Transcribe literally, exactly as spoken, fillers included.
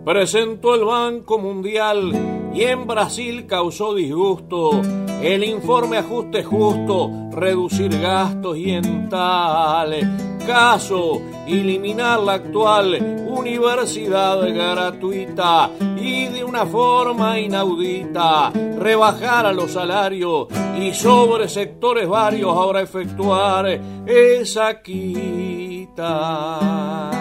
presentó el Banco Mundial y en Brasil causó disgusto el informe Ajuste Justo, reducir gastos y en tal caso eliminar la actual universidad gratuita y de una forma inaudita rebajar a los salarios y sobre sectores varios ahora efectuar esa quita.